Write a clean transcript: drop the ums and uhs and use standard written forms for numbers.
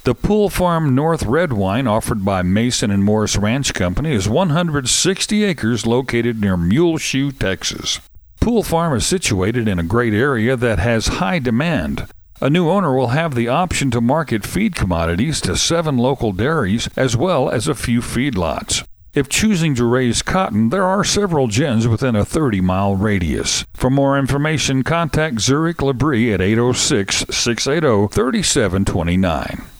The Pool Farm North red wine offered by Mason and Morris Ranch Company is 160 acres located near Muleshoe, Texas. Pool Farm is situated in a great area that has high demand. A new owner will have the option to market feed commodities to 7 local dairies as well as a few feedlots. If choosing to raise cotton, there are several gins within a 30-mile radius. For more information, contact Zurich Labrie at 806-680-3729.